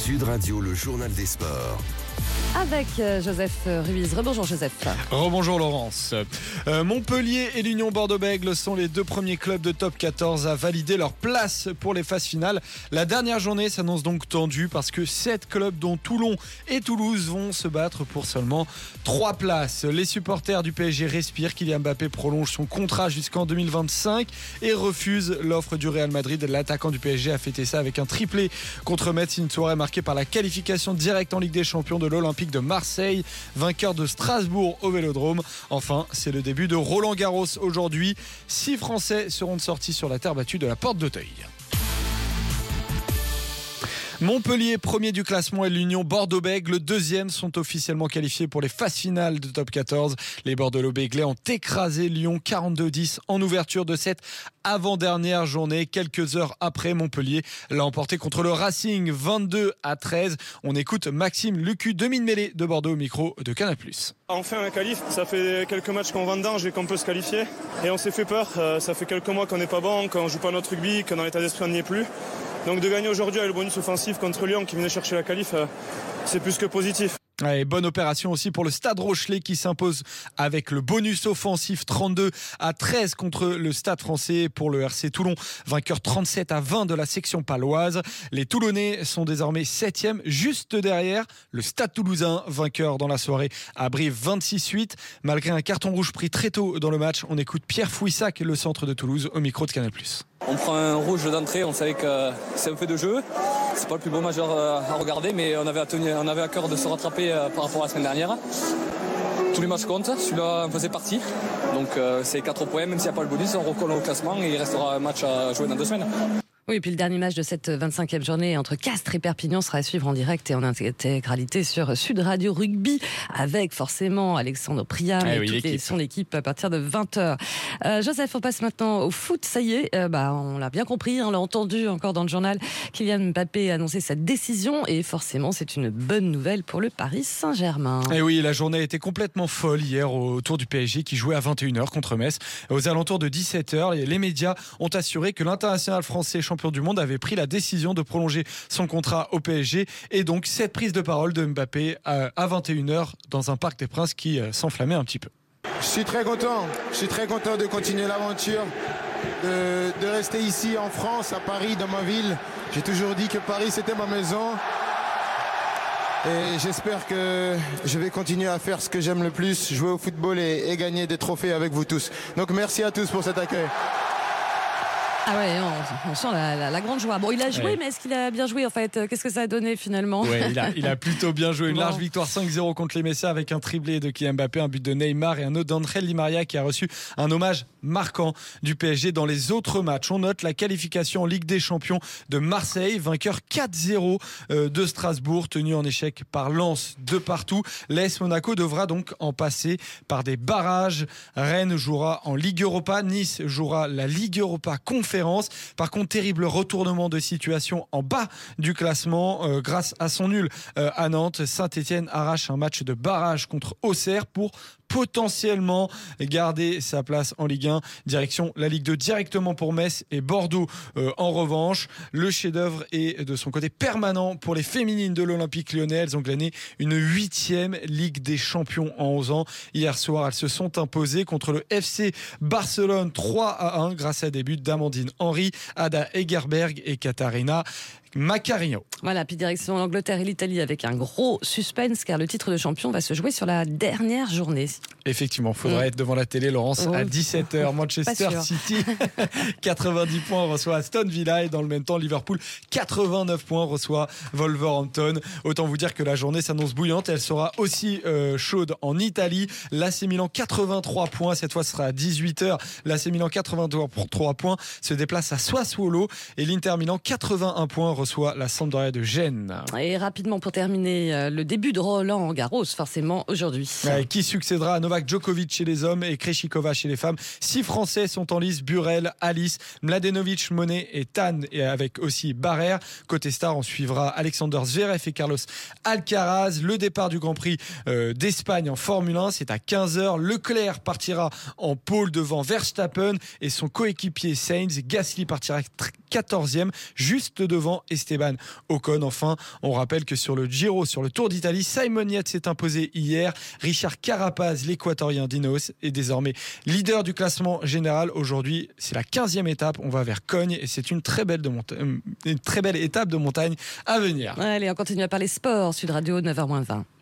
Sud Radio, le journal des sports. Avec Joseph Ruiz. Rebonjour Joseph. Rebonjour Laurence. Montpellier et l'Union Bordeaux-Bègles sont les deux premiers clubs de top 14 à valider leur place pour les phases finales. La dernière journée s'annonce donc tendue parce que 7 clubs dont Toulon et Toulouse vont se battre pour seulement 3 places. Les supporters du PSG respirent. Kylian Mbappé prolonge son contrat jusqu'en 2025 et refuse l'offre du Real Madrid. L'attaquant du PSG a fêté ça avec un triplé contre Metz, une soirée marquée par la qualification directe en Ligue des Champions de l'Olympique de Marseille, vainqueur de Strasbourg au Vélodrome. Enfin, c'est le début de Roland Garros aujourd'hui. 6 Français seront de sortie sur la terre battue de la Porte d'Auteuil. Montpellier, premier du classement, et l'Union Bordeaux-Bègles, deuxième, sont officiellement qualifiés pour les phases finales de top 14. Les Bordelais ont écrasé Lyon 42-10 en ouverture de cette avant-dernière journée. Quelques heures après, Montpellier l'a emporté contre le Racing 22-13. On écoute Maxime Lucu, demi-mêlée de Bordeaux au micro de Canal+. Enfin un qualif, ça fait quelques matchs qu'on vendange et qu'on peut se qualifier. Et on s'est fait peur, ça fait quelques mois qu'on n'est pas bon, qu'on joue pas notre rugby, que dans l'état d'esprit on n'y est plus. Donc de gagner aujourd'hui avec le bonus offensif contre Lyon qui venait chercher la qualif, c'est plus que positif. Ouais, bonne opération aussi pour le Stade Rochelais qui s'impose avec le bonus offensif 32-13 contre le Stade Français. Pour le RC Toulon, vainqueur 37-20 de la section paloise. Les Toulonnais sont désormais 7e, juste derrière le Stade Toulousain, vainqueur dans la soirée à Brive 26-8. Malgré un carton rouge pris très tôt dans le match, on écoute Pierre Fouissac, le centre de Toulouse, au micro de Canal+. On prend un rouge d'entrée, on savait que c'est un fait de jeu. C'est pas le plus beau match à regarder, mais on avait à cœur de se rattraper par rapport à la semaine dernière. Tous les matchs comptent, celui-là en faisait partie. Donc c'est 4 points, même s'il n'y a pas le bonus, on recolle au classement et il restera un match à jouer dans 2 semaines. Oui, et puis le dernier match de cette 25e journée entre Castres et Perpignan sera à suivre en direct et en intégralité sur Sud Radio Rugby avec forcément Alexandre Priam et son équipe à partir de 20h. Joseph, on passe maintenant au foot. Ça y est, on l'a bien compris, on l'a entendu encore dans le journal. Kylian Mbappé a annoncé sa décision et forcément c'est une bonne nouvelle pour le Paris Saint-Germain. Et oui, la journée a été complètement folle hier autour du PSG qui jouait à 21h contre Metz. Aux alentours de 17h, les médias ont assuré que l'international français champion du monde avait pris la décision de prolonger son contrat au PSG et donc cette prise de parole de Mbappé à 21h dans un Parc des Princes qui s'enflammait un petit peu. Je suis très content de continuer l'aventure, de rester ici en France, à Paris, dans ma ville. J'ai toujours dit que Paris c'était ma maison et j'espère que je vais continuer à faire ce que j'aime le plus, jouer au football et gagner des trophées avec vous tous. Donc merci à tous pour cet accueil. Ah ouais, on sent la grande joie. Bon, il a joué, mais est-ce qu'il a bien joué en fait ? Qu'est-ce que ça a donné finalement ? Ouais, il a plutôt bien joué. Une large victoire 5-0 contre les Messins avec un triplé de Kylian Mbappé, un but de Neymar et un autre d'André Di Maria qui a reçu un hommage marquant du PSG dans les autres matchs. On note la qualification en Ligue des Champions de Marseille, vainqueur 4-0 de Strasbourg, tenu en échec par Lens de partout. L'AS Monaco devra donc en passer par des barrages. Rennes jouera en Ligue Europa, Nice jouera la Ligue Europa Conférence. Par contre, terrible retournement de situation en bas du classement grâce à son nul à Nantes. Saint-Etienne arrache un match de barrage contre Auxerre pour potentiellement garder sa place en Ligue 1. Direction la Ligue 2 directement pour Metz et Bordeaux. En revanche, le chef-d'œuvre est de son côté permanent pour les féminines de l'Olympique Lyonnais. Elles ont glané une 8e Ligue des Champions en 11 ans. Hier soir, elles se sont imposées contre le FC Barcelone 3-1 grâce à des buts d'Amandine Henry, Ada Egerberg et Katarina Macarino. Voilà, puis direction l'Angleterre et l'Italie avec un gros suspense car le titre de champion va se jouer sur la dernière journée. Effectivement, il faudra être devant la télé, Laurence, à 17h. Manchester City, 90 points, reçoit Aston Villa et dans le même temps, Liverpool, 89 points, reçoit Wolverhampton. Autant vous dire que la journée s'annonce bouillante. Elle sera aussi chaude en Italie. L'AC Milan, 83 points. Cette fois, ce sera à 18h. L'AC Milan, 83 points, se déplace à Sassuolo et l'Inter Milan, 81 points, reçoit la Sampdoria de Gênes. Et rapidement pour terminer, le début de Roland Garros, forcément aujourd'hui. Qui succédera à Novak Novak Djokovic chez les hommes et Krejcikova chez les femmes. 6 Français sont en lice, Burel, Alice, Mladenovic, Monet et Tan, et avec aussi Barrère. Côté star, on suivra Alexander Zverev et Carlos Alcaraz. Le départ du Grand Prix d'Espagne en Formule 1, c'est à 15h. Leclerc partira en pole devant Verstappen et son coéquipier Sainz. Gasly partira 14e, juste devant Esteban Ocon. Enfin, on rappelle que sur le Giro, sur le Tour d'Italie, Simon Yates s'est imposé hier. Richard Carapaz, l'équatorien d'Ineos, est désormais leader du classement général. Aujourd'hui, c'est la 15e étape. On va vers Cogne et c'est une très belle étape de montagne à venir. Allez, on continue à parler sport. Sud Radio, 9h-20.